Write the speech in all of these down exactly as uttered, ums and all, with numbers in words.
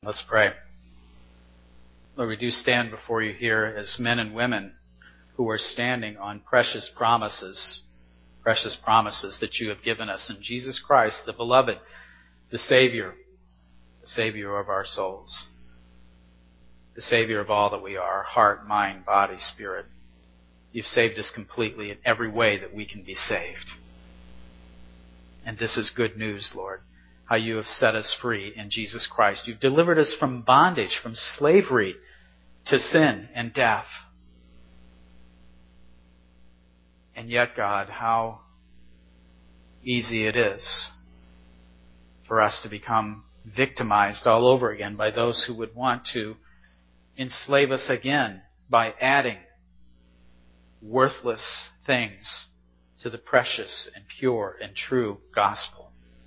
Let's pray. Lord, we do stand before you here as men and women who are standing on precious promises, precious promises that you have given us in Jesus Christ, the beloved, the Savior, the Savior of our souls, the Savior of all that we are, heart, mind, body, spirit. You've saved us completely in every way that we can be saved. And this is good news, Lord, how you have set us free in Jesus Christ. You've delivered us from bondage, from slavery to sin and death. And yet, God, how easy it is for us to become victimized all over again by those who would want to enslave us again by adding worthless things to the precious and pure and true gospel.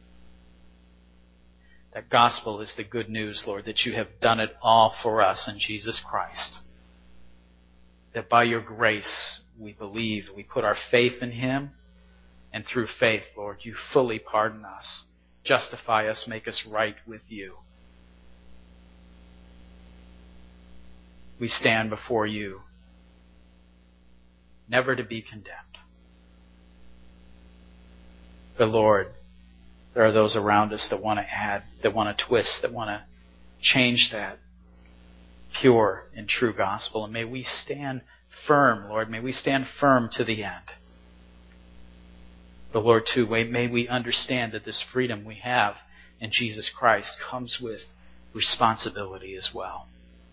That gospel is the good news, Lord, that you have done it all for us in Jesus Christ. That by your grace we believe, we put our faith in Him, and through faith, Lord, you fully pardon us, justify us, make us right with you. We stand before you, never to be condemned. But Lord, there are those around us that want to add, that want to twist, that want to change that pure and true gospel. And may we stand firm, Lord. May we stand firm to the end. But Lord, too, may we understand that this freedom we have in Jesus Christ comes with responsibility as well.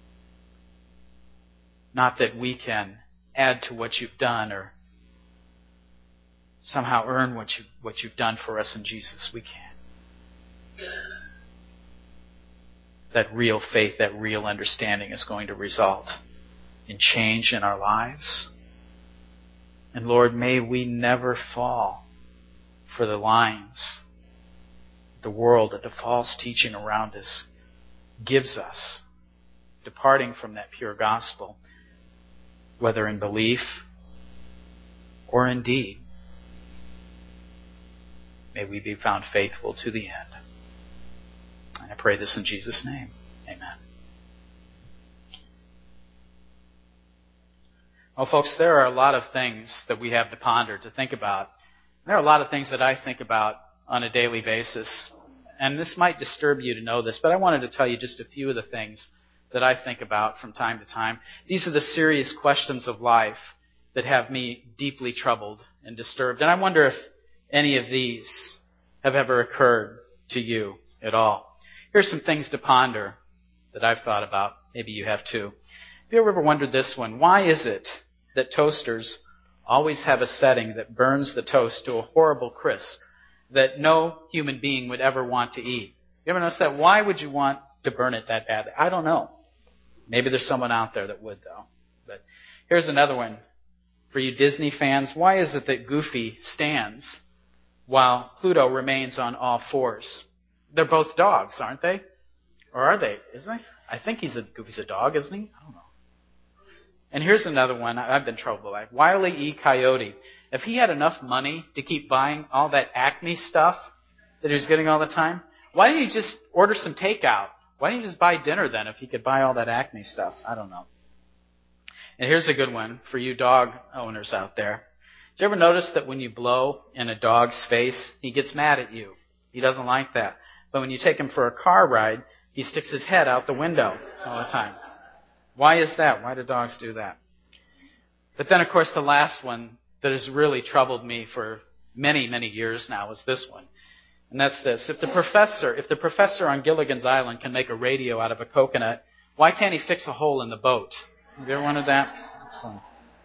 Not that we can add to what you've done or somehow earn what you what you've done for us in Jesus. We can't. That real faith, that real understanding is going to result in change in our lives. And Lord, may we never fall for the lines the world, that the false teaching around us gives us, departing from that pure gospel, whether in belief or in deed. May we be found faithful to the end. And I pray this in Jesus' name. Amen. Well, folks, there are a lot of things that we have to ponder, to think about. There are a lot of things that I think about on a daily basis. And this might disturb you to know this, but I wanted to tell you just a few of the things that I think about from time to time. These are the serious questions of life that have me deeply troubled and disturbed. And I wonder if any of these have ever occurred to you at all. Here's some things to ponder that I've thought about. Maybe you have too. Have you ever wondered this one? Why is it that toasters always have a setting that burns the toast to a horrible crisp that no human being would ever want to eat? You ever notice that? Why would you want to burn it that badly? I don't know. Maybe there's someone out there that would, though. But here's another one. For you Disney fans, why is it that Goofy stands while Pluto remains on all fours? They're both dogs, aren't they? Or are they? Isn't he? I think he's a Goofy's a dog, isn't he? I don't know. And here's another one I've been troubled by. Wile E. Coyote. If he had enough money to keep buying all that Acme stuff that he was getting all the time, why didn't he just order some takeout? Why didn't he just buy dinner then if he could buy all that Acme stuff? I don't know. And here's a good one for you dog owners out there. Did you ever notice that when you blow in a dog's face, he gets mad at you? He doesn't like that. But when you take him for a car ride, he sticks his head out the window all the time. Why is that? Why do dogs do that? But then, of course, the last one that has really troubled me for many, many years now is this one. And that's this. If the professor, if the professor on Gilligan's Island can make a radio out of a coconut, why can't he fix a hole in the boat? Have you ever wondered that? Excellent.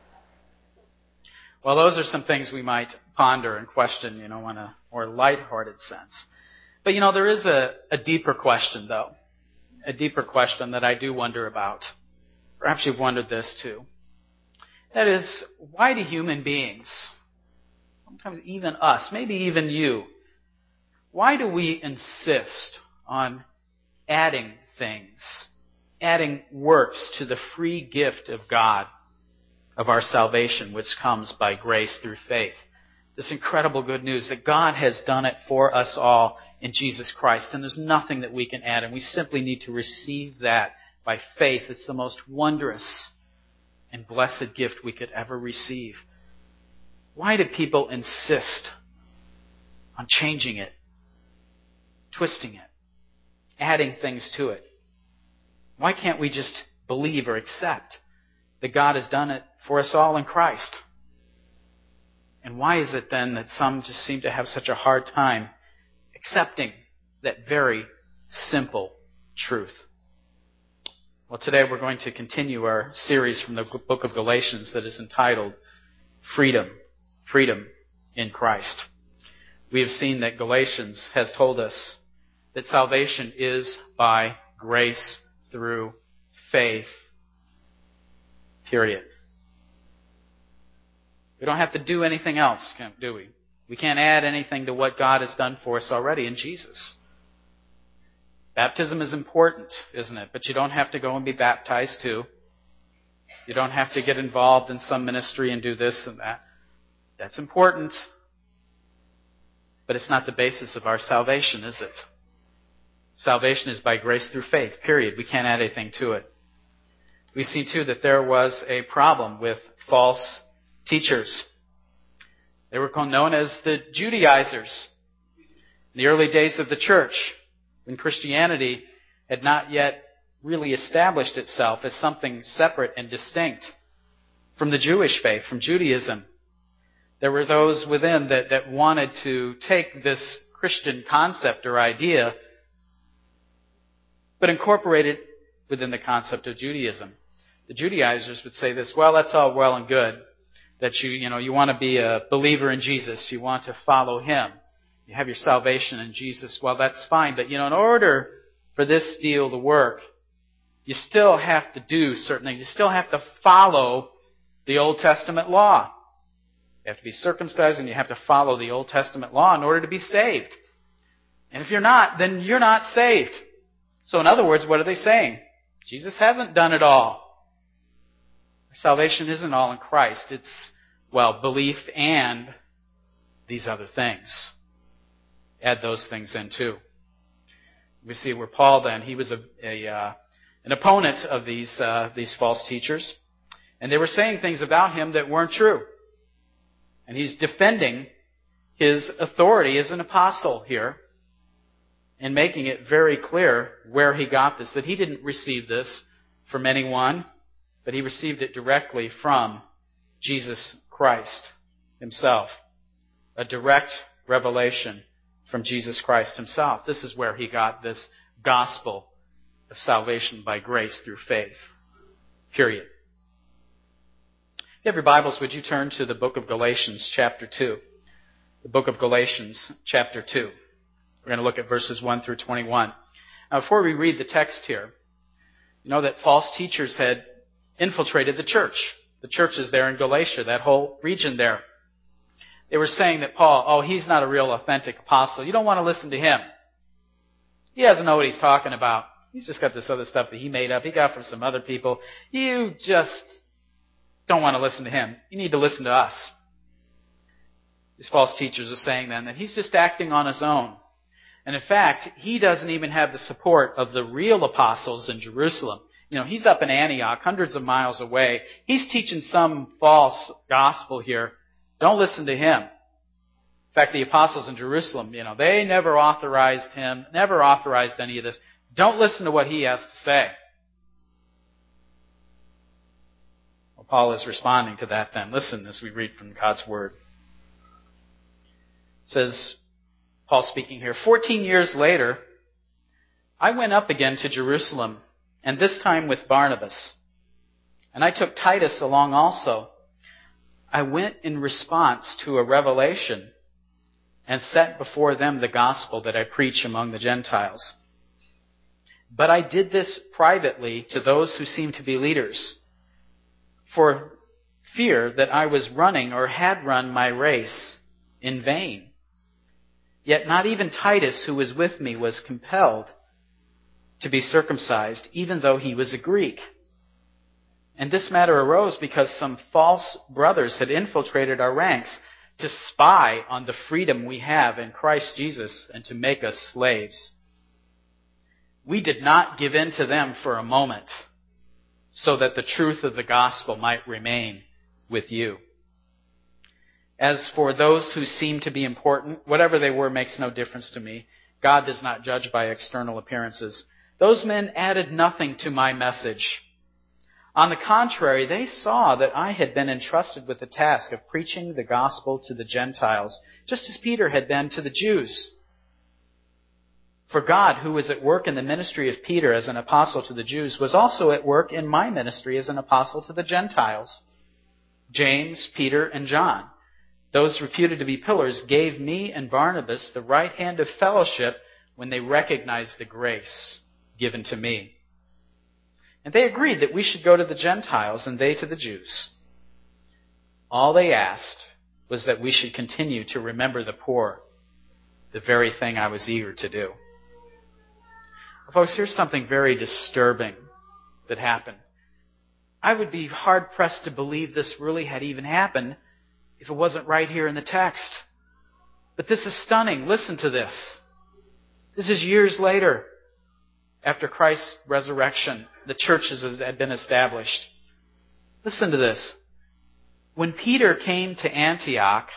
Well, those are some things we might ponder and question, you know, in a more lighthearted sense. But, you know, there is a, a deeper question, though. A deeper question that I do wonder about. Perhaps you've wondered this, too. That is, why do human beings, sometimes even us, maybe even you, why do we insist on adding things, adding works to the free gift of God, of our salvation, which comes by grace through faith? This incredible good news that God has done it for us all in Jesus Christ. And there's nothing that we can add. And we simply need to receive that by faith. It's the most wondrous and blessed gift we could ever receive. Why do people insist on changing it, twisting it, adding things to it? Why can't we just believe or accept that God has done it for us all in Christ? And why is it then that some just seem to have such a hard time accepting that very simple truth? Well, today we're going to continue our series from the book of Galatians that is entitled Freedom, Freedom in Christ. We have seen that Galatians has told us that salvation is by grace through faith. Period. We don't have to do anything else, do we? We can't add anything to what God has done for us already in Jesus. Baptism is important, isn't it? But you don't have to go and be baptized too. You don't have to get involved in some ministry and do this and that. That's important. But it's not the basis of our salvation, is it? Salvation is by grace through faith, period. We can't add anything to it. We've seen, too, that there was a problem with false teachers. They were known as the Judaizers. In the early days of the church, when Christianity had not yet really established itself as something separate and distinct from the Jewish faith, from Judaism, there were those within that, that wanted to take this Christian concept or idea but incorporate it within the concept of Judaism. The Judaizers would say this, well, that's all well and good, that you, you know, you want to be a believer in Jesus, you want to follow Him, you have your salvation in Jesus, well, that's fine, but, you know, in order for this deal to work, you still have to do certain things, you still have to follow the Old Testament law. You have to be circumcised and you have to follow the Old Testament law in order to be saved. And if you're not, then you're not saved. So in other words, what are they saying? Jesus hasn't done it all. Salvation isn't all in Christ. It's, well, belief and these other things. Add those things in too. We see where Paul then, he was a, a uh, an opponent of these uh, these false teachers. And they were saying things about him that weren't true. And he's defending his authority as an apostle here, and making it very clear where he got this, that he didn't receive this from anyone, but he received it directly from Jesus Christ Himself. A direct revelation from Jesus Christ Himself. This is where he got this gospel of salvation by grace through faith. Period. If you have your Bibles, would you turn to the book of Galatians chapter two? The book of Galatians chapter two. We're going to look at verses one through twenty-one. Now, before we read the text here, you know that false teachers had infiltrated the church. The churches there in Galatia, that whole region there. They were saying that Paul, oh, he's not a real authentic apostle. You don't want to listen to him. He doesn't know what he's talking about. He's just got this other stuff that he made up. He got from some other people. You just don't want to listen to him. You need to listen to us. These false teachers are saying then that he's just acting on his own. And in fact, he doesn't even have the support of the real apostles in Jerusalem. You know, he's up in Antioch, hundreds of miles away. He's teaching some false gospel here. Don't listen to him. In fact, the apostles in Jerusalem, you know, they never authorized him, never authorized any of this. Don't listen to what he has to say. Well, Paul is responding to that then. Listen as we read from God's Word. It says, Paul speaking here, fourteen years later, I went up again to Jerusalem, and this time with Barnabas. And I took Titus along also. I went in response to a revelation and set before them the gospel that I preach among the Gentiles. But I did this privately to those who seemed to be leaders, for fear that I was running or had run my race in vain. Yet not even Titus, who was with me, was compelled to be circumcised, even though he was a Greek. And this matter arose because some false brothers had infiltrated our ranks, to spy on the freedom we have in Christ Jesus and to make us slaves. We did not give in to them for a moment so that the truth of the gospel might remain with you. As for those who seem to be important, whatever they were makes no difference to me. God does not judge by external appearances. Those men added nothing to my message. On the contrary, they saw that I had been entrusted with the task of preaching the gospel to the Gentiles, just as Peter had been to the Jews. For God, who was at work in the ministry of Peter as an apostle to the Jews, was also at work in my ministry as an apostle to the Gentiles. James, Peter, and John, those reputed to be pillars, gave me and Barnabas the right hand of fellowship when they recognized the grace given to me. And they agreed that we should go to the Gentiles and they to the Jews. All they asked was that we should continue to remember the poor, the very thing I was eager to do. Folks, here's something very disturbing that happened. I would be hard-pressed to believe this really had even happened if it wasn't right here in the text. But this is stunning. Listen to this. This is years later, after Christ's resurrection. The churches had been established. Listen to this. When Peter came to Antioch,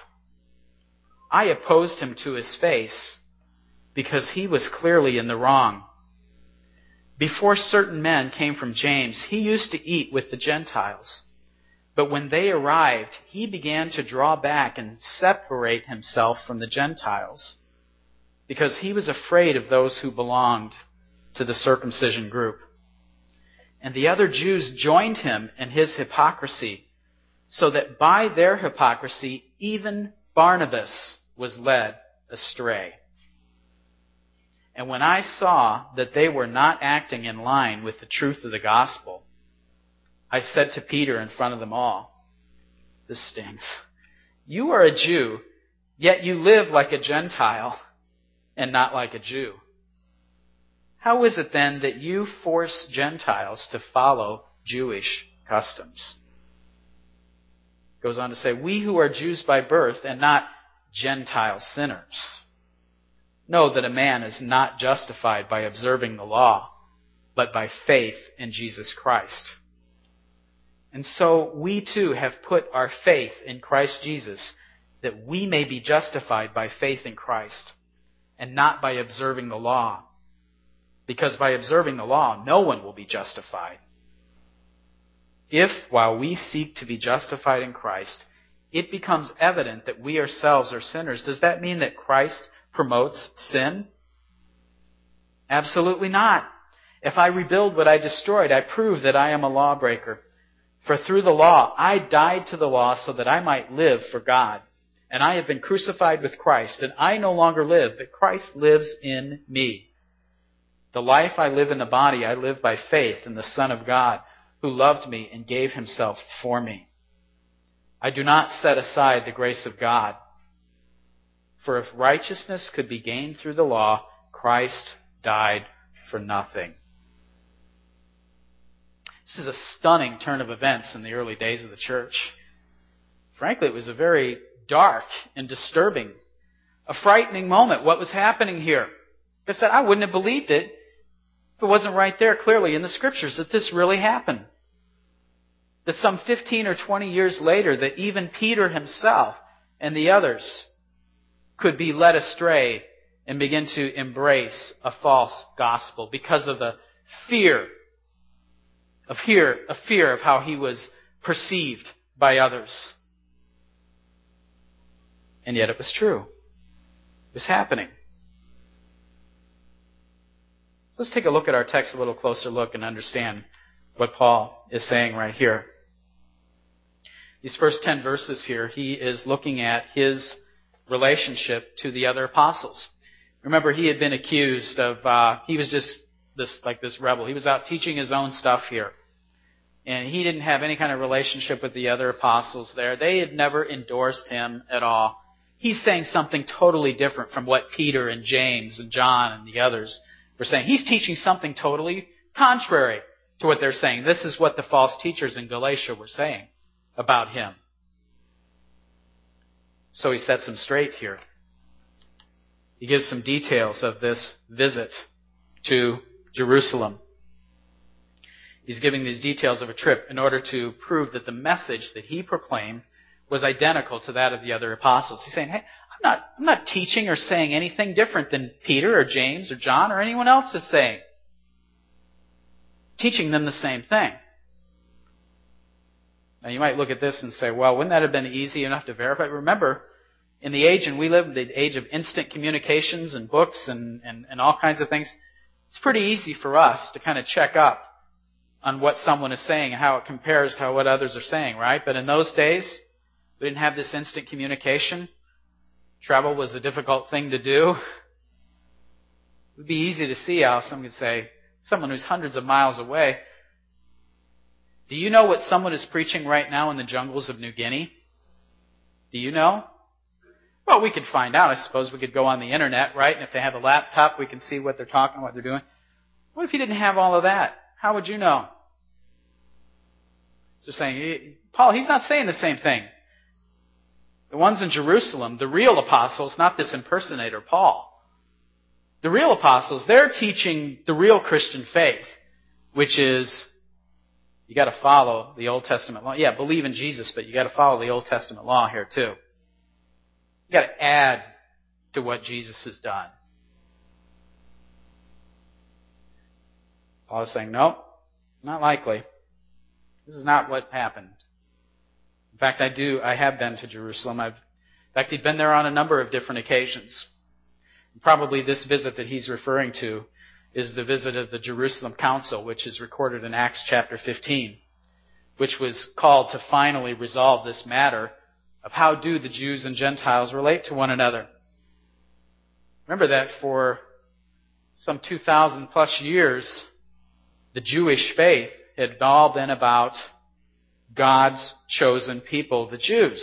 I opposed him to his face because he was clearly in the wrong. Before certain men came from James, he used to eat with the Gentiles. But when they arrived, he began to draw back and separate himself from the Gentiles because he was afraid of those who belonged to the circumcision group. And the other Jews joined him in his hypocrisy, so that by their hypocrisy, even Barnabas was led astray. And when I saw that they were not acting in line with the truth of the gospel, I said to Peter in front of them all, this stings. You are a Jew, yet you live like a Gentile and not like a Jew. How is it then that you force Gentiles to follow Jewish customs? Goes on to say, we who are Jews by birth and not Gentile sinners know that a man is not justified by observing the law, but by faith in Jesus Christ. And so we too have put our faith in Christ Jesus that we may be justified by faith in Christ and not by observing the law. Because by observing the law, no one will be justified. If, while we seek to be justified in Christ, it becomes evident that we ourselves are sinners, does that mean that Christ promotes sin? Absolutely not. If I rebuild what I destroyed, I prove that I am a lawbreaker. For through the law, I died to the law so that I might live for God. And I have been crucified with Christ, and I no longer live, but Christ lives in me. The life I live in the body, I live by faith in the Son of God, who loved me and gave himself for me. I do not set aside the grace of God. For if righteousness could be gained through the law, Christ died for nothing. This is a stunning turn of events in the early days of the church. Frankly, it was a very dark and disturbing, a frightening moment. What was happening here? Like I said, I wouldn't have believed it if it wasn't right there clearly in the Scriptures that this really happened. That some fifteen or twenty years later, that even Peter himself and the others could be led astray and begin to embrace a false gospel because of the fear of fear, a fear of how he was perceived by others. And yet it was true. It was happening. So let's take a look at our text, a little closer look, and understand what Paul is saying right here. These first ten verses here, he is looking at his relationship to the other apostles. Remember, he had been accused of, uh, he was just this, like this rebel. He was out teaching his own stuff here. And he didn't have any kind of relationship with the other apostles there. They had never endorsed him at all. He's saying something totally different from what Peter and James and John and the others were saying. He's teaching something totally contrary to what they're saying. This is what the false teachers in Galatia were saying about him. So he sets them straight here. He gives some details of this visit to Jerusalem. He's giving these details of a trip in order to prove that the message that he proclaimed was identical to that of the other apostles. He's saying, hey, I'm not, I'm not teaching or saying anything different than Peter or James or John or anyone else is saying. Teaching them the same thing. Now you might look at this and say, well, wouldn't that have been easy enough to verify? Remember, in the age, and we live in the age of instant communications and books and, and, and all kinds of things, it's pretty easy for us to kind of check up on what someone is saying and how it compares to what others are saying, right? But in those days, we didn't have this instant communication. Travel was a difficult thing to do. It would be easy to see how someone could say, someone who's hundreds of miles away, do you know what someone is preaching right now in the jungles of New Guinea? Do you know? Well, we could find out. I suppose we could go on the internet, right? And if they have a laptop, we can see what they're talking, what they're doing. What if you didn't have all of that? How would you know? So saying, Paul, he's not saying the same thing. The ones in Jerusalem, the real apostles, not this impersonator, Paul. The real apostles, they're teaching the real Christian faith, which is, you got to follow the Old Testament law. Yeah, believe in Jesus, but you got to follow the Old Testament law here too. You got to add to what Jesus has done. Paul is saying, no, not likely. This is not what happened. In fact, I do, I have been to Jerusalem. I've, in fact, he'd been there on a number of different occasions. Probably this visit that he's referring to is the visit of the Jerusalem Council, which is recorded in Acts chapter fifteen, which was called to finally resolve this matter of how do the Jews and Gentiles relate to one another. Remember that for some two thousand plus years, the Jewish faith had all been about God's chosen people, the Jews.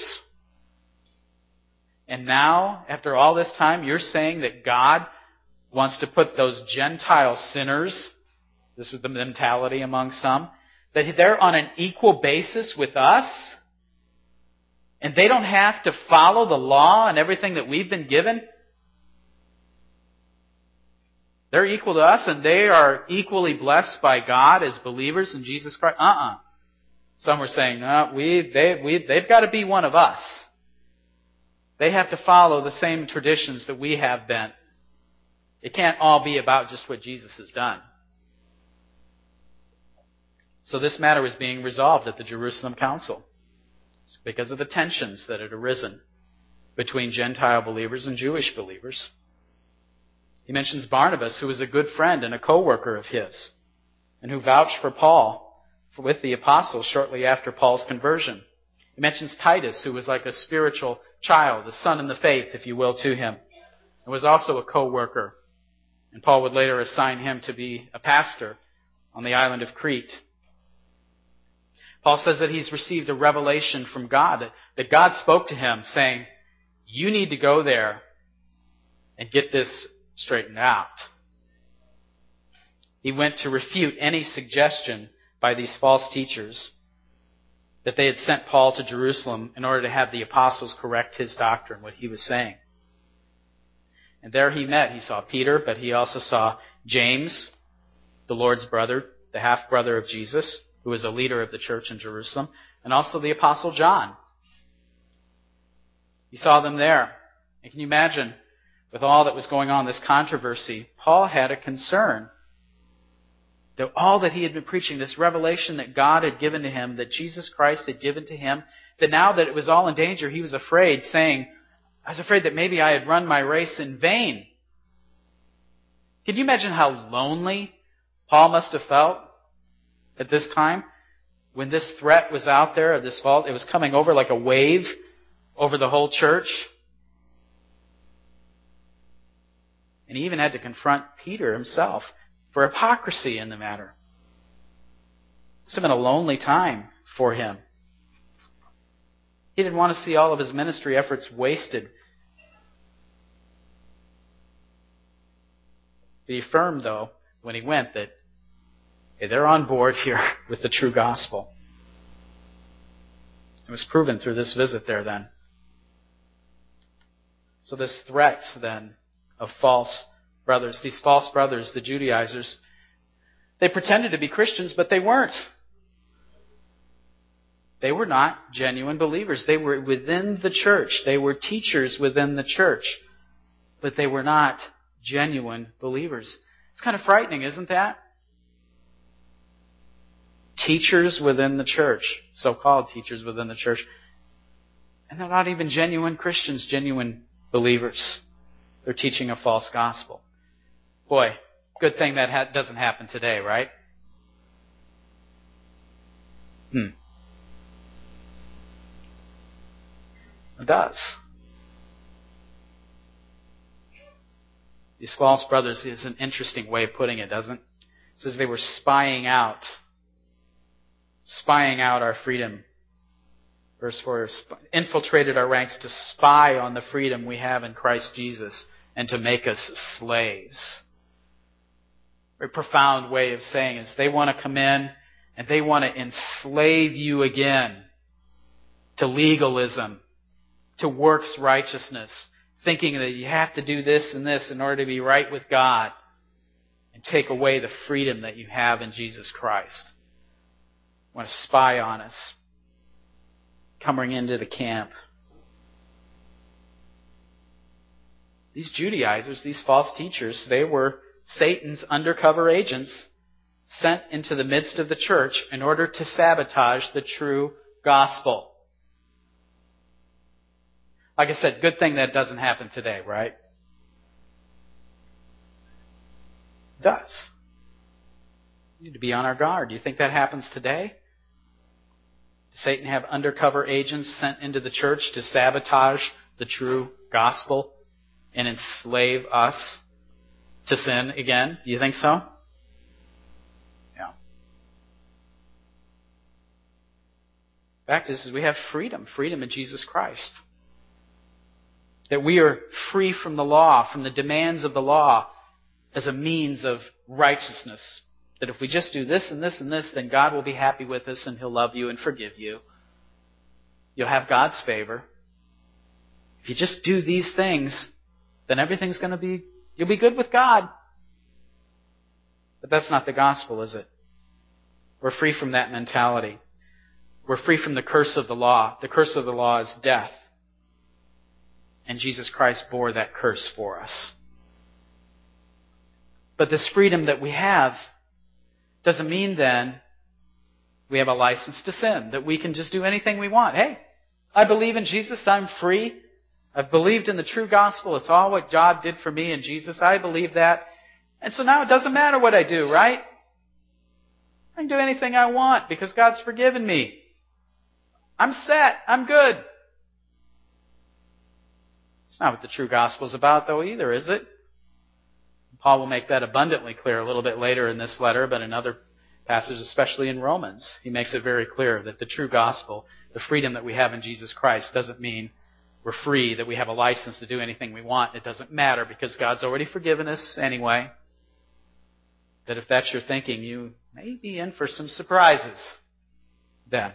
And now, after all this time, you're saying that God wants to put those Gentile sinners, this was the mentality among some, that they're on an equal basis with us, and they don't have to follow the law and everything that we've been given. They're equal to us, and they are equally blessed by God as believers in Jesus Christ. Uh-uh. Some were saying, no, we, they, we, they've got to be one of us. They have to follow the same traditions that we have been. It can't all be about just what Jesus has done. So this matter was being resolved at the Jerusalem Council. It's because of the tensions that had arisen between Gentile believers and Jewish believers. He mentions Barnabas, who was a good friend and a co-worker of his, and who vouched for Paul with the apostles shortly after Paul's conversion. He mentions Titus, who was like a spiritual child, a son in the faith, if you will, to him, and was also a co-worker. And Paul would later assign him to be a pastor on the island of Crete. Paul says that he's received a revelation from God, that, that God spoke to him saying, you need to go there and get this straightened out. He went to refute any suggestion by these false teachers that they had sent Paul to Jerusalem in order to have the apostles correct his doctrine, what he was saying. And there he met, he saw Peter, but he also saw James, the Lord's brother, the half-brother of Jesus, who was a leader of the church in Jerusalem, and also the apostle John. He saw them there. And can you imagine, with all that was going on, this controversy, Paul had a concern that all that he had been preaching, this revelation that God had given to him, that Jesus Christ had given to him, that now that it was all in danger, he was afraid, saying, I was afraid that maybe I had run my race in vain. Can you imagine how lonely Paul must have felt at this time? When this threat was out there, this fault, it was coming over like a wave over the whole church. And he even had to confront Peter himself for hypocrisy in the matter. It must have been a lonely time for him. He didn't want to see all of his ministry efforts wasted. He affirmed, though, when he went, that hey, they're on board here with the true gospel. It was proven through this visit there then. So this threat then of false brothers, these false brothers, the Judaizers, they pretended to be Christians, but they weren't. They were not genuine believers. They were within the church. They were teachers within the church, but they were not genuine believers. It's kind of frightening, isn't that? Teachers within the church, so-called teachers within the church, and they're not even genuine Christians, genuine believers. They're teaching a false gospel. Boy, good thing that ha- doesn't happen today, right? Hmm. It does. These false brothers is an interesting way of putting it, doesn't it? It says they were spying out, spying out our freedom. Verse four, infiltrated our ranks to spy on the freedom we have in Christ Jesus and to make us slaves. Very profound way of saying is they want to come in and they want to enslave you again to legalism, to works righteousness, thinking that you have to do this and this in order to be right with God and take away the freedom that you have in Jesus Christ. They want to spy on us, coming into the camp. These Judaizers, these false teachers, they were Satan's undercover agents sent into the midst of the church in order to sabotage the true gospel. Like I said, good thing that doesn't happen today, right? It does. We need to be on our guard. Do you think that happens today? Does Satan have undercover agents sent into the church to sabotage the true gospel and enslave us to sin again? Do you think so? Yeah. The fact is, is we have freedom, freedom in Jesus Christ. That we are free from the law, from the demands of the law as a means of righteousness. That if we just do this and this and this, then God will be happy with us and He'll love you and forgive you. You'll have God's favor. If you just do these things, then everything's going to be, you'll be good with God. But that's not the gospel, is it? We're free from that mentality. We're free from the curse of the law. The curse of the law is death. And Jesus Christ bore that curse for us. But this freedom that we have doesn't mean then we have a license to sin, that we can just do anything we want. Hey, I believe in Jesus, I'm free. I've believed in the true gospel. It's all what God did for me in Jesus. I believe that. And so now it doesn't matter what I do, right? I can do anything I want because God's forgiven me. I'm set. I'm good. It's not what the true gospel is about, though, either, is it? Paul will make that abundantly clear a little bit later in this letter, but in other passages, especially in Romans, he makes it very clear that the true gospel, the freedom that we have in Jesus Christ, doesn't mean we're free, that we have a license to do anything we want. It doesn't matter because God's already forgiven us anyway. That if that's your thinking, you may be in for some surprises then.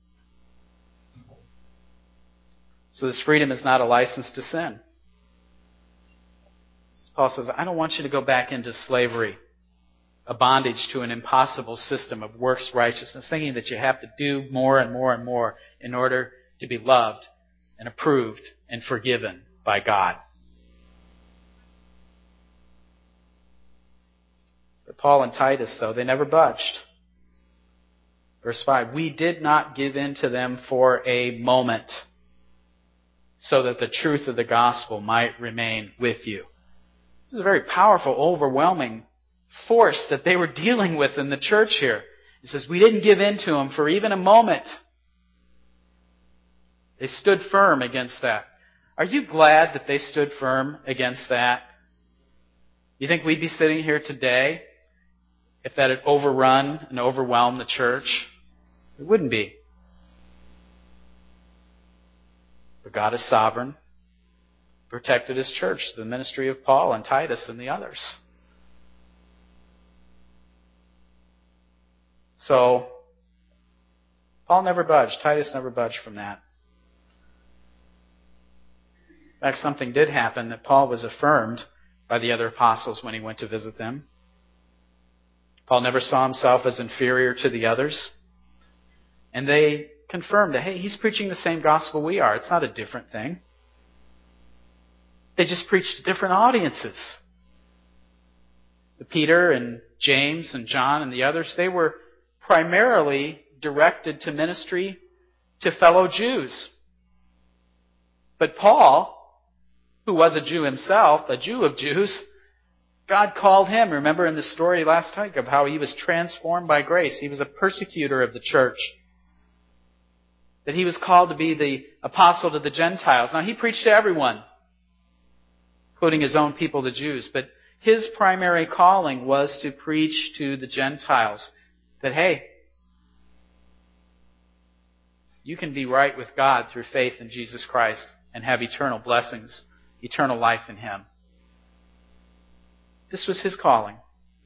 So this freedom is not a license to sin. Paul says, I don't want you to go back into slavery, a bondage to an impossible system of works righteousness, thinking that you have to do more and more and more in order to be loved and approved and forgiven by God. But Paul and Titus, though, they never budged. Verse five, we did not give in to them for a moment, so that the truth of the gospel might remain with you. This is a very powerful, overwhelming force that they were dealing with in the church here. It says, we didn't give in to them for even a moment. They stood firm against that. Are you glad that they stood firm against that? You think we'd be sitting here today if that had overrun and overwhelmed the church? It wouldn't be. But God is sovereign. Protected His church, the ministry of Paul and Titus and the others. So, Paul never budged. Titus never budged from that. In fact, something did happen that Paul was affirmed by the other apostles when he went to visit them. Paul never saw himself as inferior to the others. And they confirmed that, hey, he's preaching the same gospel we are. It's not a different thing. They just preached to different audiences. The Peter and James and John and the others, they were primarily directed to ministry to fellow Jews. But Paul, who was a Jew himself, a Jew of Jews, God called him. Remember in the story last week of how he was transformed by grace. He was a persecutor of the church. That he was called to be the apostle to the Gentiles. Now he preached to everyone, including his own people, the Jews. But his primary calling was to preach to the Gentiles. That, hey, you can be right with God through faith in Jesus Christ and have eternal blessings, eternal life in Him. This was his calling.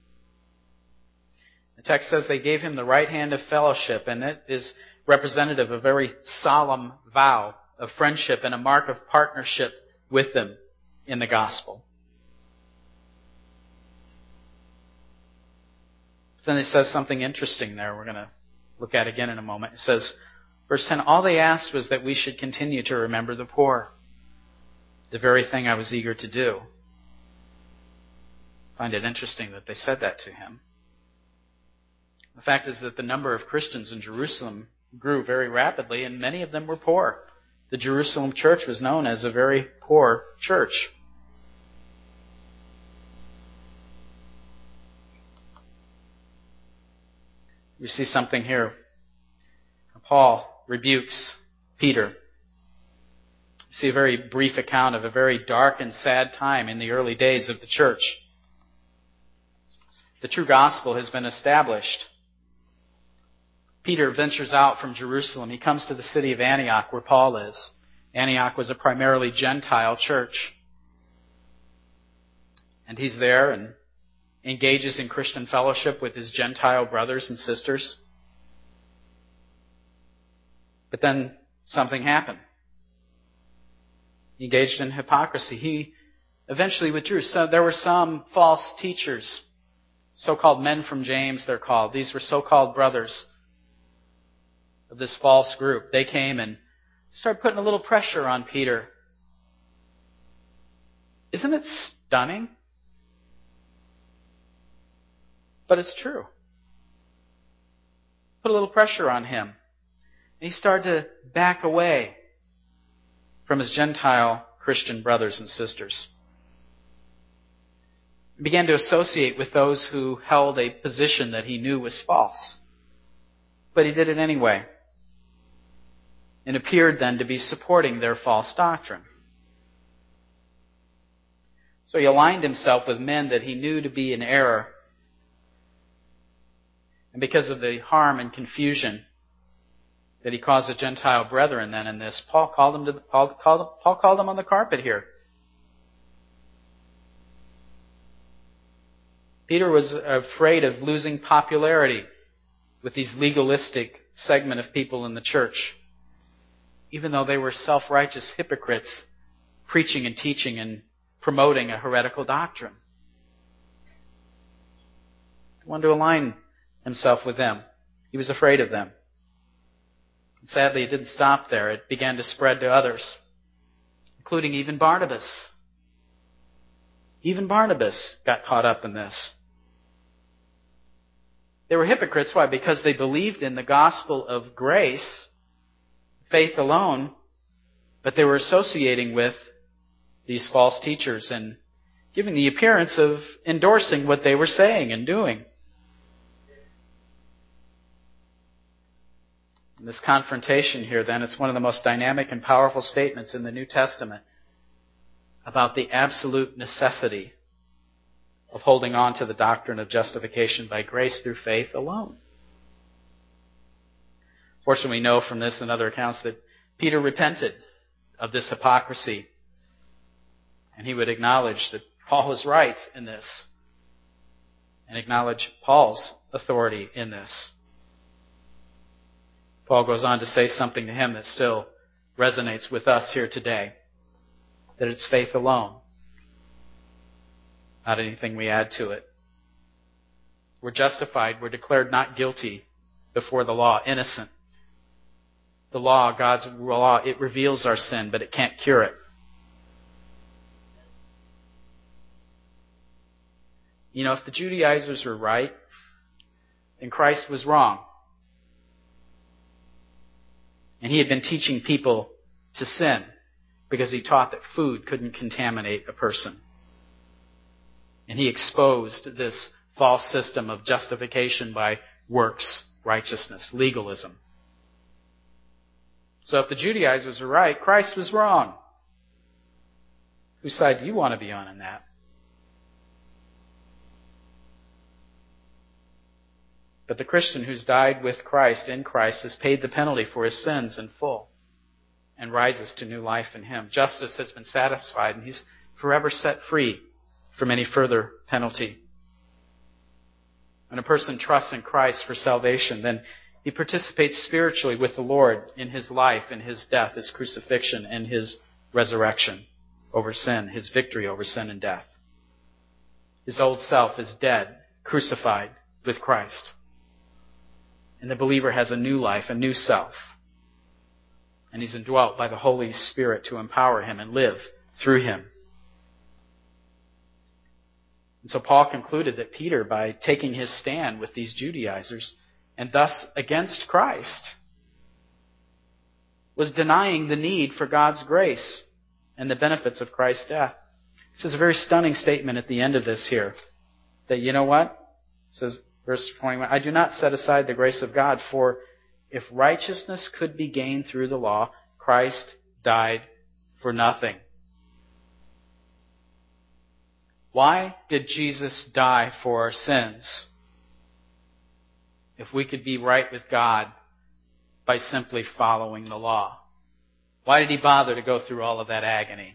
The text says they gave him the right hand of fellowship, and it is representative of a very solemn vow of friendship and a mark of partnership with them in the gospel. Then it says something interesting there we're going to look at again in a moment. It says, verse ten, all they asked was that we should continue to remember the poor, the very thing I was eager to do. I find it interesting that they said that to him. The fact is that the number of Christians in Jerusalem grew very rapidly, and many of them were poor. The Jerusalem church was known as a very poor church. We see something here. Paul rebukes Peter. We see a very brief account of a very dark and sad time in the early days of the church. The true gospel has been established. Peter ventures out from Jerusalem. He comes to the city of Antioch, where Paul is. Antioch was a primarily Gentile church. And he's there and engages in Christian fellowship with his Gentile brothers and sisters. But then something happened. He engaged in hypocrisy. He eventually withdrew. So there were some false teachers, so-called men from James, they're called. These were so-called brothers of this false group. They came and started putting a little pressure on Peter. Isn't it stunning? But it's true. Put a little pressure on him. And he started to back away from his Gentile Christian brothers and sisters. He began to associate with those who held a position that he knew was false. But he did it anyway. And appeared then to be supporting their false doctrine. So he aligned himself with men that he knew to be in error. And because of the harm and confusion that he caused the Gentile brethren then in this, Paul called him to the, Paul called, Paul called him on the carpet here. Peter was afraid of losing popularity with these legalistic segment of people in the church, even though they were self-righteous hypocrites preaching and teaching and promoting a heretical doctrine. He wanted to align himself with them. He was afraid of them. And sadly, it didn't stop there. It began to spread to others, including even Barnabas. Even Barnabas got caught up in this. They were hypocrites. Why? Because they believed in the gospel of grace, faith alone, but they were associating with these false teachers and giving the appearance of endorsing what they were saying and doing. In this confrontation here, then, it's one of the most dynamic and powerful statements in the New Testament about the absolute necessity of holding on to the doctrine of justification by grace through faith alone. Fortunately, we know from this and other accounts that Peter repented of this hypocrisy, and he would acknowledge that Paul was right in this, and acknowledge Paul's authority in this. Paul goes on to say something to him that still resonates with us here today. that it's faith alone, not anything we add to it. We're justified. We're declared not guilty before the law, innocent. The law, God's law, it reveals our sin, but it can't cure it. You know, if the Judaizers were right, then Christ was wrong. And he had been teaching people to sin because he taught that food couldn't contaminate a person. And he exposed this false system of justification by works righteousness, legalism. So if the Judaizers were right, Christ was wrong. Whose side do you want to be on in that? But the Christian who's died with Christ, in Christ, has paid the penalty for his sins in full and rises to new life in him. Justice has been satisfied and he's forever set free from any further penalty. When a person trusts in Christ for salvation, then he participates spiritually with the Lord in his life, in his death, his crucifixion, and his resurrection over sin, his victory over sin and death. His old self is dead, crucified with Christ. And the believer has a new life, a new self. And he's indwelt by the Holy Spirit to empower him and live through him. And so Paul concluded that Peter, by taking his stand with these Judaizers, and thus against Christ, was denying the need for God's grace and the benefits of Christ's death. This is a very stunning statement at the end of this here. That, you know what? It says, verse twenty-one, I do not set aside the grace of God, for if righteousness could be gained through the law, Christ died for nothing. Why did Jesus die for our sins? If we could be right with God by simply following the law. Why did he bother to go through all of that agony?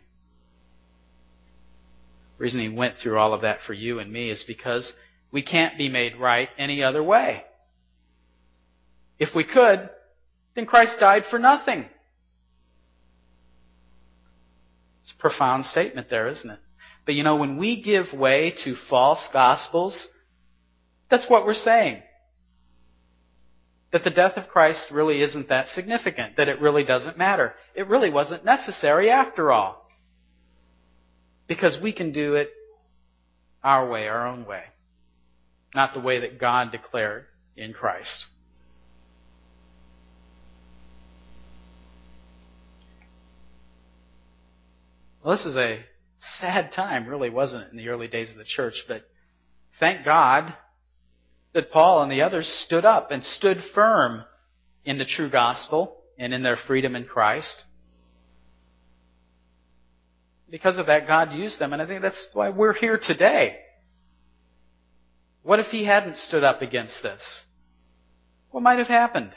The reason he went through all of that for you and me is because we can't be made right any other way. If we could, then Christ died for nothing. It's a profound statement there, isn't it? But you know, when we give way to false gospels, that's what we're saying. That the death of Christ really isn't that significant, that it really doesn't matter. It really wasn't necessary after all. Because we can do it our way, our own way. Not the way that God declared in Christ. Well, this is a sad time, really, wasn't it, in the early days of the church? But thank God that Paul and the others stood up and stood firm in the true gospel and in their freedom in Christ. Because of that, God used them, and I think that's why we're here today. What if he hadn't stood up against this? What might have happened?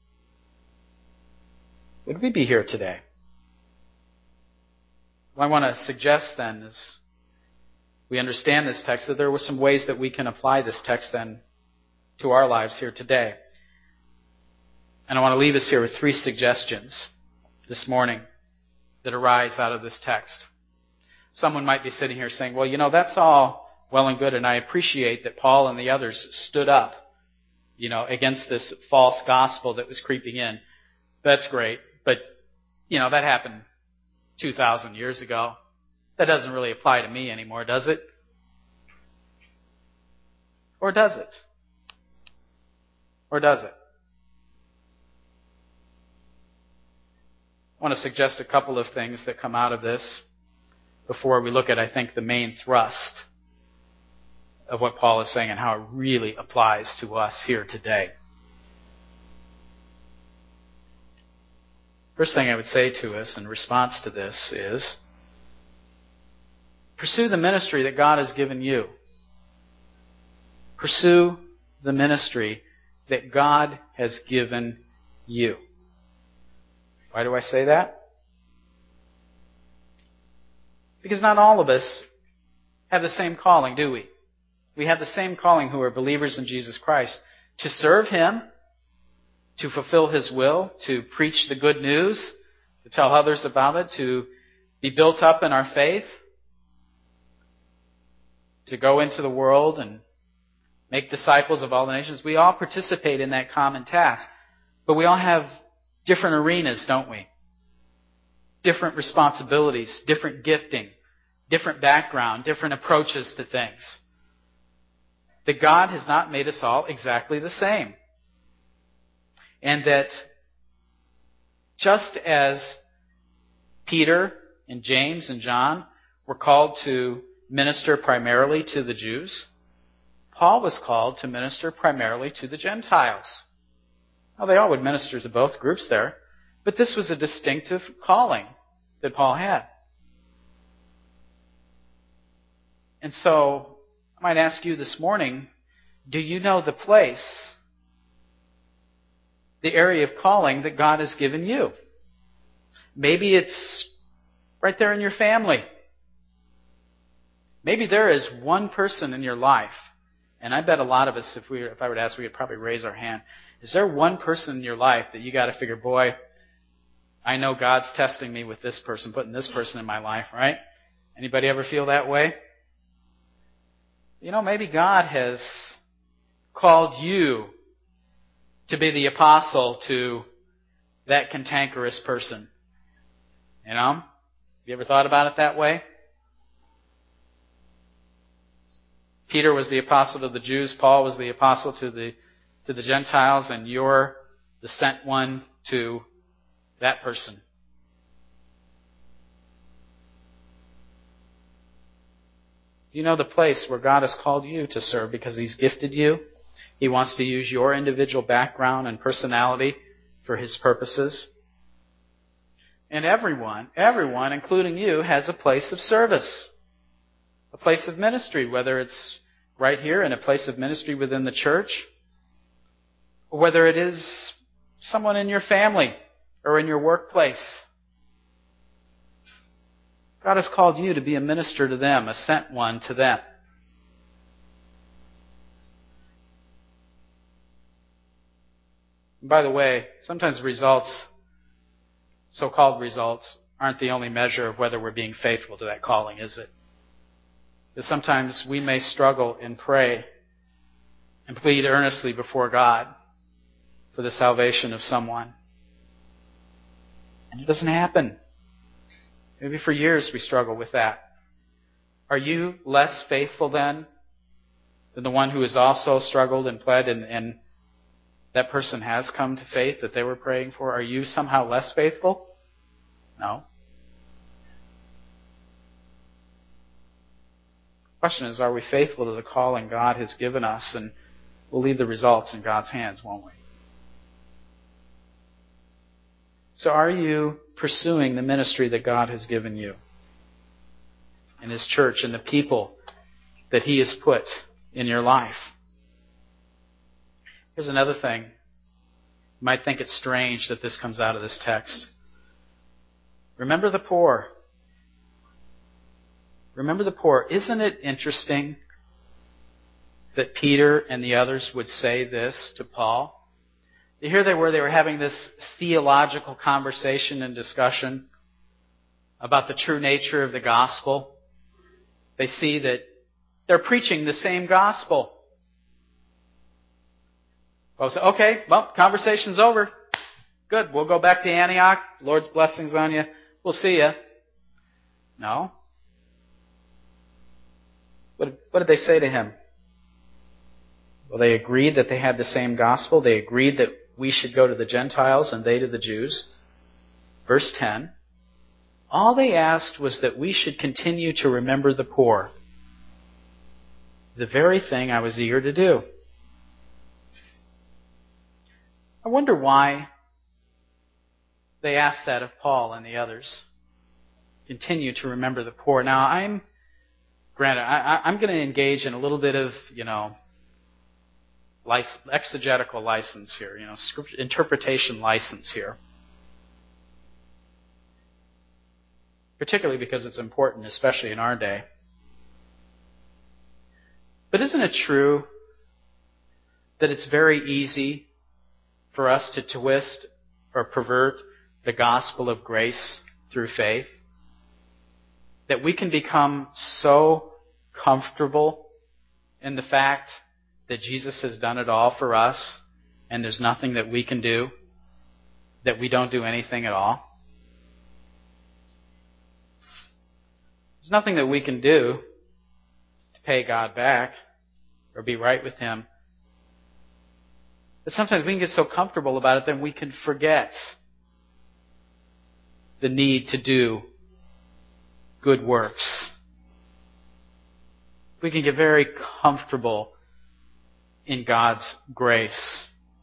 Would we be here today? What I want to suggest then is we understand this text, that there were some ways that we can apply this text then to our lives here today. And I want to leave us here with three suggestions this morning that arise out of this text. Someone might be sitting here saying, well, you know, that's all well and good, and I appreciate that Paul and the others stood up, you know, against this false gospel that was creeping in. That's great, but, you know, that happened two thousand years ago. That doesn't really apply to me anymore, does it? Or does it? Or does it? I want to suggest a couple of things that come out of this before we look at, I think, the main thrust of what Paul is saying and how it really applies to us here today. First thing I would say to us in response to this is, pursue the ministry that God has given you. Pursue the ministry that God has given you. Why do I say that? Because not all of us have the same calling, do we? We have the same calling who are believers in Jesus Christ to serve Him, to fulfill His will, to preach the good news, to tell others about it, to be built up in our faith, to go into the world and make disciples of all the nations. We all participate in that common task. But we all have different arenas, don't we? Different responsibilities, different gifting, different background, different approaches to things. That God has not made us all exactly the same. And that just as Peter and James and John were called to minister primarily to the Jews, Paul was called to minister primarily to the Gentiles. Well, they all would minister to both groups there, but this was a distinctive calling that Paul had. And so, I might ask you this morning, do you know the place, the area of calling that God has given you? Maybe it's right there in your family. Maybe there is one person in your life, and I bet a lot of us, if we, if I were to ask, we would probably raise our hand. Is there one person in your life that you got to figure, boy, I know God's testing me with this person, putting this person in my life, right? Anybody ever feel that way? You know, maybe God has called you to be the apostle to that cantankerous person. You know? Have you ever thought about it that way? Peter was the apostle to the Jews, Paul was the apostle to the to the Gentiles, and you're the sent one to that person. You know the place where God has called you to serve because He's gifted you. He wants to use your individual background and personality for His purposes. And everyone, everyone, including you, has a place of service. A place of ministry, whether it's right here in a place of ministry within the church, or whether it is someone in your family or in your workplace. God has called you to be a minister to them, a sent one to them. And by the way, sometimes results, so-called results, aren't the only measure of whether we're being faithful to that calling, is it? That sometimes we may struggle and pray and plead earnestly before God for the salvation of someone. And it doesn't happen. Maybe for years we struggle with that. Are you less faithful then than the one who has also struggled and pled and, and that person has come to faith that they were praying for? Are you somehow less faithful? No. The question is, are we faithful to the calling God has given us? And we'll leave the results in God's hands, won't we? So are you pursuing the ministry that God has given you in His church and the people that He has put in your life? Here's another thing. You might think it's strange that this comes out of this text. Remember the poor. Remember the poor. Isn't it interesting that Peter and the others would say this to Paul? Here they were, they were having this theological conversation and discussion about the true nature of the gospel. They see that they're preaching the same gospel. Paul said, okay, well, conversation's over. Good, we'll go back to Antioch. Lord's blessings on you. We'll see you. No. What, what did they say to him? Well, they agreed that they had the same gospel. They agreed that we should go to the Gentiles and they to the Jews. Verse ten. All they asked was that we should continue to remember the poor. The very thing I was eager to do. I wonder why they asked that of Paul and the others. Continue to remember the poor. Now, I'm, granted, I, I'm going to engage in a little bit of, you know, exegetical license here, you know, script, interpretation license here. Particularly because it's important, especially in our day. But isn't it true that it's very easy for us to twist or pervert the gospel of grace through faith? that we can become so comfortable in the fact that Jesus has done it all for us and there's nothing that we can do, that we don't do anything at all? There's nothing that we can do to pay God back or be right with Him. But sometimes we can get so comfortable about it that we can forget the need to do good works. We can get very comfortable in God's grace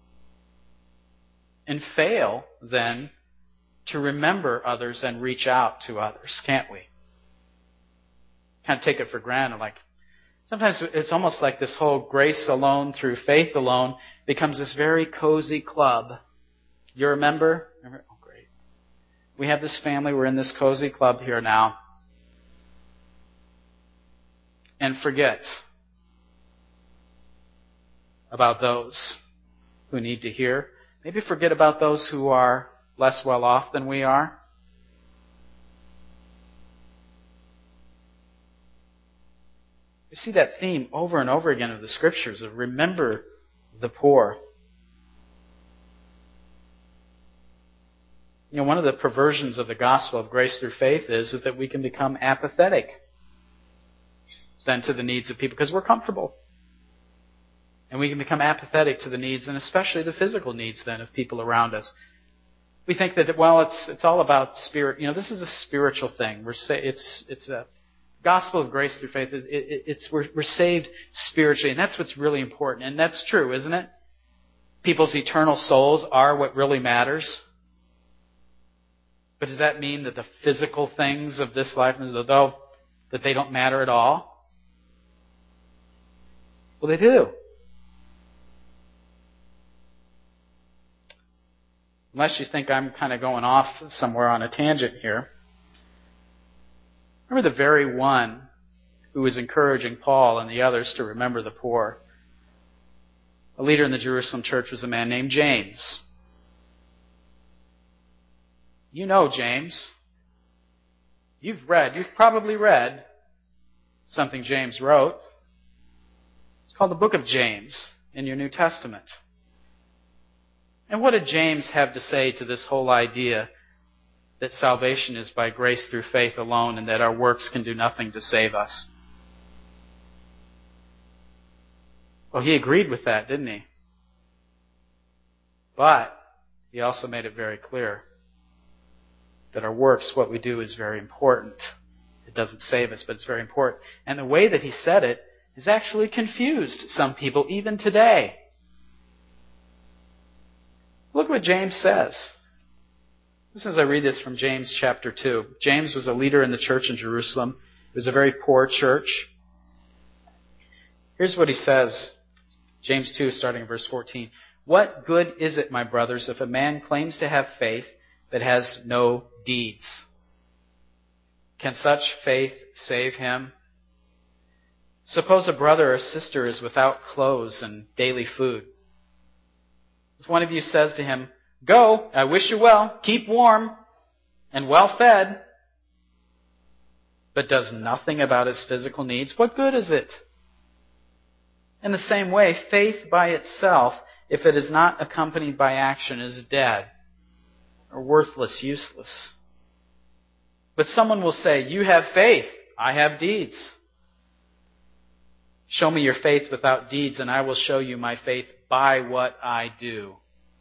and fail then to remember others and reach out to others, can't we? Kind of take it for granted. Like sometimes it's almost like this whole grace alone through faith alone becomes this very cozy club. You're a member? Oh, great. We have this family. We're in this cozy club here now. And forget about those who need to hear. Maybe forget about those who are less well off than we are. You see that theme over and over again of the Scriptures of remember the poor. You know, one of the perversions of the gospel of grace through faith is, is that we can become apathetic then to the needs of people because we're comfortable. And we can become apathetic to the needs, and especially the physical needs then of people around us. We think that, well, it's it's all about spirit. You know, this is a spiritual thing. We're say, it's it's a gospel of grace through faith. It, it, it's we're, we're saved spiritually, and that's what's really important. And that's true, isn't it? People's eternal souls are what really matters. But does that mean that the physical things of this life, though, that they don't matter at all? Well, they do. Unless you think I'm kind of going off somewhere on a tangent here. Remember the very one who was encouraging Paul and the others to remember the poor. A leader in the Jerusalem church was a man named James. You know James. You've read, you've probably read something James wrote. It's called the Book of James in your New Testament. And what did James have to say to this whole idea that salvation is by grace through faith alone and that our works can do nothing to save us? Well, he agreed with that, didn't he? But he also made it very clear that our works, what we do, is very important. It doesn't save us, but it's very important. And the way that he said it has actually confused some people even today. Look what James says. Listen as I read this from James chapter two. James was a leader in the church in Jerusalem. It was a very poor church. Here's what he says. James two, starting in verse fourteen. What good is it, my brothers, if a man claims to have faith but has no deeds? Can such faith save him? Suppose a brother or sister is without clothes and daily food. If one of you says to him, "Go, I wish you well, keep warm and well fed," but does nothing about his physical needs, what good is it? In the same way, faith by itself, if it is not accompanied by action, is dead or worthless, useless. But someone will say, "You have faith, I have deeds. Show me your faith without deeds, and I will show you my faith by what I do."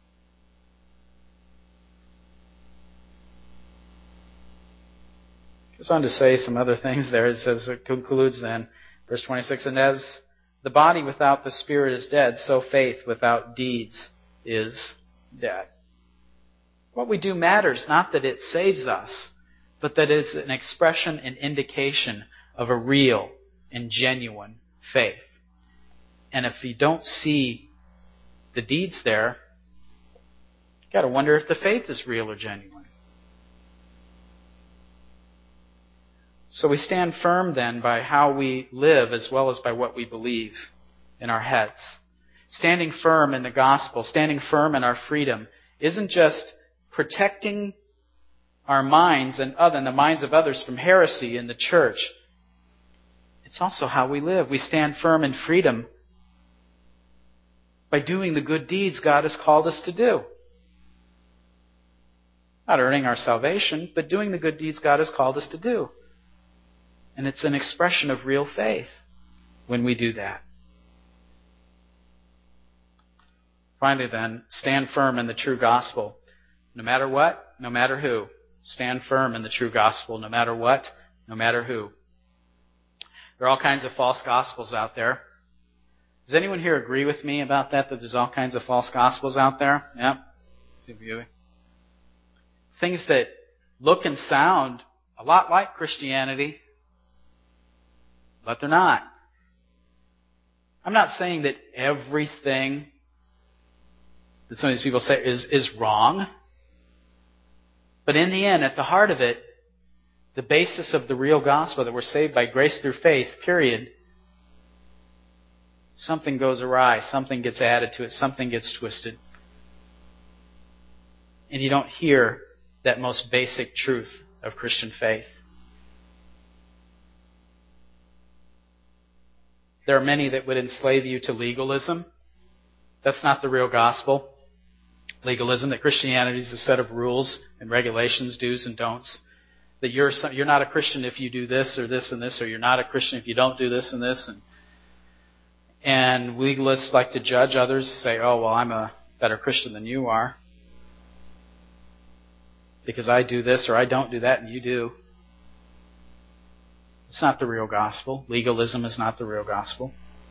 Goes on to say some other things there. It says, it concludes then, verse twenty-six, and as the body without the spirit is dead, so faith without deeds is dead. What we do matters, not that it saves us, but that it's an expression and indication of a real and genuine faith. And if you don't see the deeds there, you've got to wonder if the faith is real or genuine. So we stand firm then by how we live as well as by what we believe in our heads. Standing firm in the gospel, standing firm in our freedom, isn't just protecting our minds and other, and the minds of others from heresy in the church. It's also how we live. We stand firm in freedom by doing the good deeds God has called us to do. Not earning our salvation, but doing the good deeds God has called us to do. And it's an expression of real faith when we do that. Finally then, stand firm in the true gospel. No matter what, no matter who. Stand firm in the true gospel, no matter what, no matter who. There are all kinds of false gospels out there. Does anyone here agree with me about that, that there's all kinds of false gospels out there? Yeah? See if you... Things that look and sound a lot like Christianity, but they're not. I'm not saying that everything that some of these people say is, is wrong. But in the end, at the heart of it, the basis of the real gospel, that we're saved by grace through faith, period, something goes awry, something gets added to it, something gets twisted. And you don't hear that most basic truth of Christian faith. There are many that would enslave you to legalism. That's not the real gospel. Legalism, that Christianity is a set of rules and regulations, do's and don'ts. That you're you're not a Christian if you do this or this and this, or you're not a Christian if you don't do this and this. And, and legalists like to judge others, say, oh, well, I'm a better Christian than you are, because I do this or I don't do that and you do. It's not the real gospel. Legalism is not the real gospel.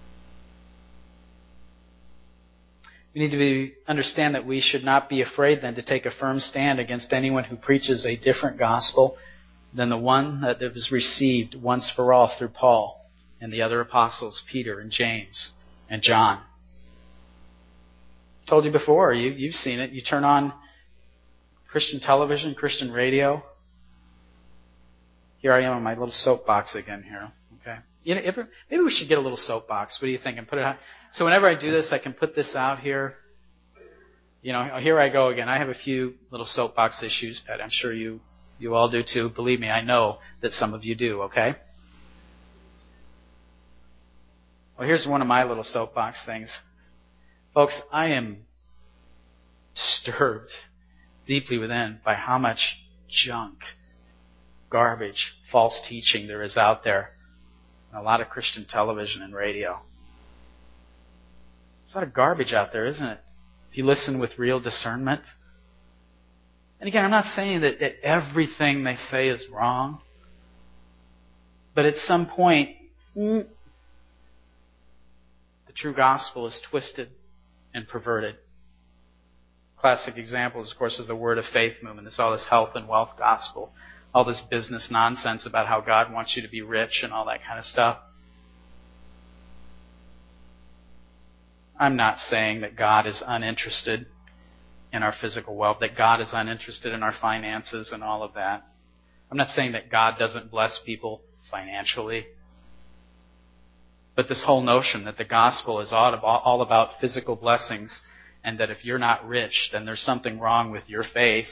We need to be, understand that we should not be afraid then to take a firm stand against anyone who preaches a different gospel than the one that was received once for all through Paul and the other apostles, Peter and James and John. I told you before, you, you've seen it. You turn on Christian television, Christian radio. Here I am on my little soapbox again here. Okay. You know, ever, maybe we should get a little soapbox. What do you think? And put it on. So whenever I do this, I can put this out here. You know, here I go again. I have a few little soapbox issues, Pat. I'm sure you, you all do too. Believe me, I know that some of you do, okay? Well, here's one of my little soapbox things. Folks, I am disturbed deeply within by how much junk, garbage, false teaching there is out there. A lot of Christian television and radio. It's a lot of garbage out there, isn't it? If you listen with real discernment. And again, I'm not saying that, that everything they say is wrong. But at some point, mm, the true gospel is twisted and perverted. Classic examples, of course, is the Word of Faith movement. It's all this health and wealth gospel. All this business nonsense about how God wants you to be rich and all that kind of stuff. I'm not saying that God is uninterested in our physical wealth, that God is uninterested in our finances and all of that. I'm not saying that God doesn't bless people financially. But this whole notion that the gospel is all about physical blessings, and that if you're not rich, then there's something wrong with your faith.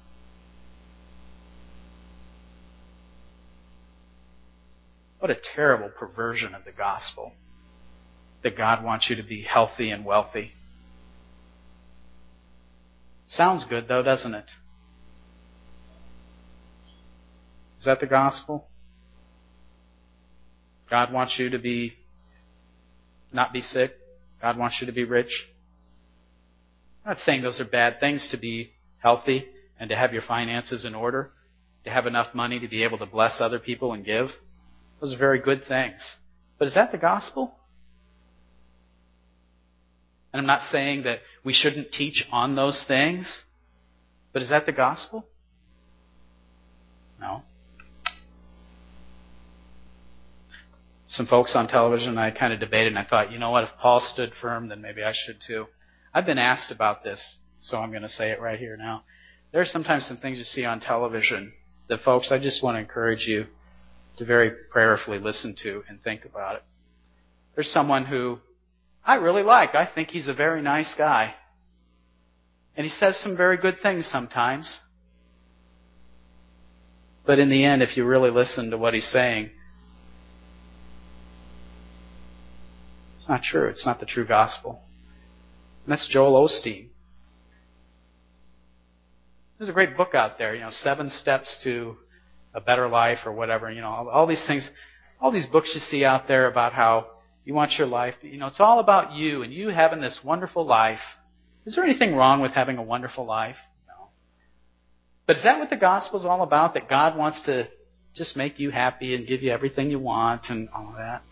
What a terrible perversion of the gospel. That God wants you to be healthy and wealthy. Sounds good though, doesn't it? Is that the gospel? God wants you to be, not be sick. God wants you to be rich. I'm not saying those are bad things, to be healthy and to have your finances in order, to have enough money to be able to bless other people and give. Those are very good things. But is that the gospel? And I'm not saying that we shouldn't teach on those things, but is that the gospel? No. Some folks on television, I kind of debated, and I thought, you know what, if Paul stood firm, then maybe I should too. I've been asked about this, so I'm going to say it right here now. There are sometimes some things you see on television that, folks, I just want to encourage you to very prayerfully listen to and think about it. There's someone who I really like. I think he's a very nice guy. And he says some very good things sometimes. But in the end, if you really listen to what he's saying, it's not true. It's not the true gospel. And that's Joel Osteen. There's a great book out there, you know, Seven Steps to a Better Life or whatever. You know, all, all these things, all these books you see out there about how you want your life to, you know, it's all about you and you having this wonderful life. Is there anything wrong with having a wonderful life? No. But is that what the gospel is all about? That God wants to just make you happy and give you everything you want and all of that?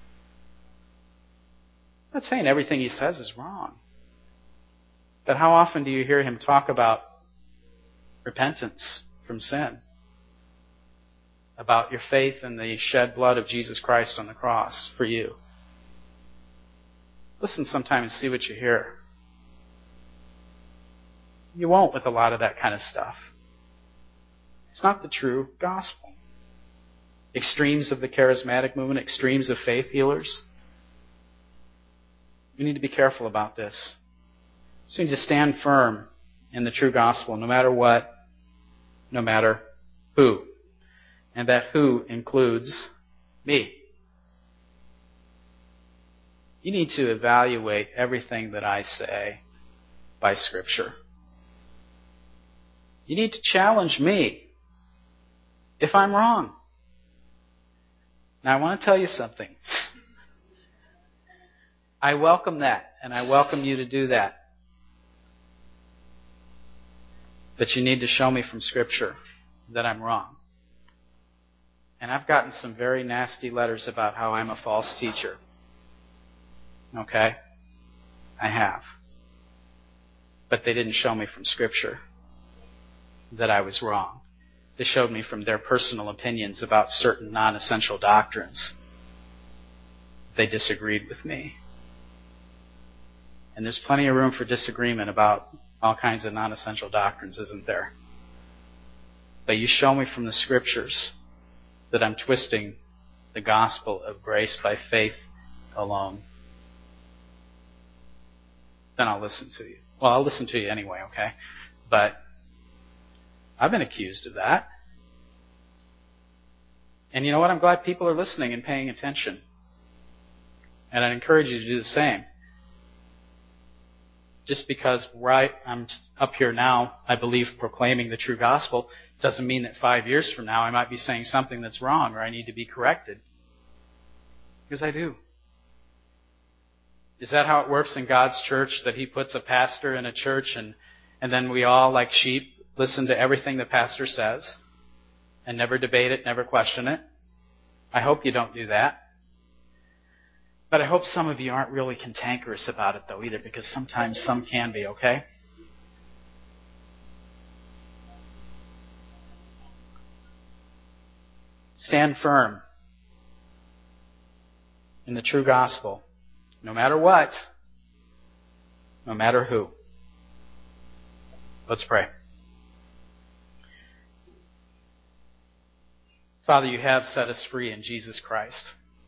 I'm not saying everything he says is wrong. But how often do you hear him talk about repentance from sin? About your faith in the shed blood of Jesus Christ on the cross for you? Listen sometime and see what you hear. You won't with a lot of that kind of stuff. It's not the true gospel. Extremes of the charismatic movement, extremes of faith healers. We need to be careful about this. So we need to stand firm in the true gospel, no matter what, no matter who. And that who includes me. You need to evaluate everything that I say by Scripture. You need to challenge me if I'm wrong. Now I want to tell you something. I welcome that, and I welcome you to do that. But you need to show me from Scripture that I'm wrong. And I've gotten some very nasty letters about how I'm a false teacher. Okay? I have. But they didn't show me from Scripture that I was wrong. They showed me from their personal opinions about certain non-essential doctrines. They disagreed with me. And there's plenty of room for disagreement about all kinds of non-essential doctrines, isn't there? But you show me from the Scriptures that I'm twisting the gospel of grace by faith alone, then I'll listen to you. Well, I'll listen to you anyway, okay? But I've been accused of that. And you know what? I'm glad people are listening and paying attention. And I encourage you to do the same. Just because right, I'm up here now, I believe, proclaiming the true gospel, doesn't mean that five years from now I might be saying something that's wrong or I need to be corrected. Because I do. Is that how it works in God's church, that He puts a pastor in a church and, and then we all, like sheep, listen to everything the pastor says and never debate it, never question it? I hope you don't do that. But I hope some of you aren't really cantankerous about it, though, either, because sometimes some can be, okay? Stand firm in the true gospel, no matter what, no matter who. Let's pray. Father, you have set us free in Jesus Christ.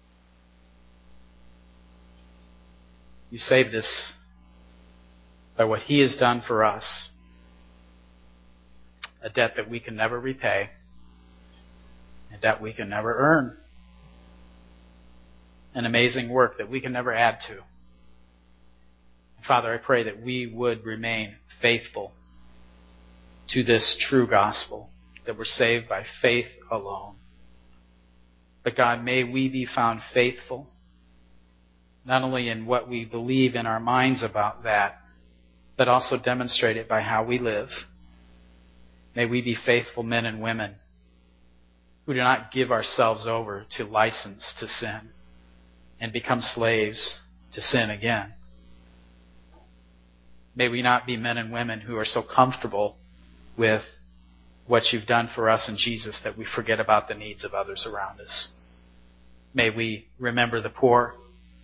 You saved us by what He has done for us. A debt that we can never repay. A debt we can never earn. An amazing work that we can never add to. Father, I pray that we would remain faithful to this true gospel, that we're saved by faith alone. But God, may we be found faithful, not only in what we believe in our minds about that, but also demonstrate it by how we live. May we be faithful men and women who do not give ourselves over to license to sin and become slaves to sin again. May we not be men and women who are so comfortable with what you've done for us in Jesus that we forget about the needs of others around us. May we remember the poor.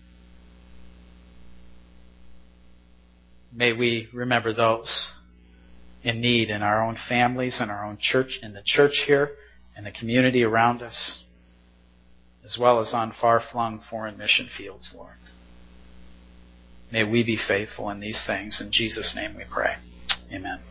May we remember those in need in our own families, in our own church, in the church here, in the community around us, as well as on far-flung foreign mission fields, Lord. May we be faithful in these things. In Jesus' name we pray. Amen.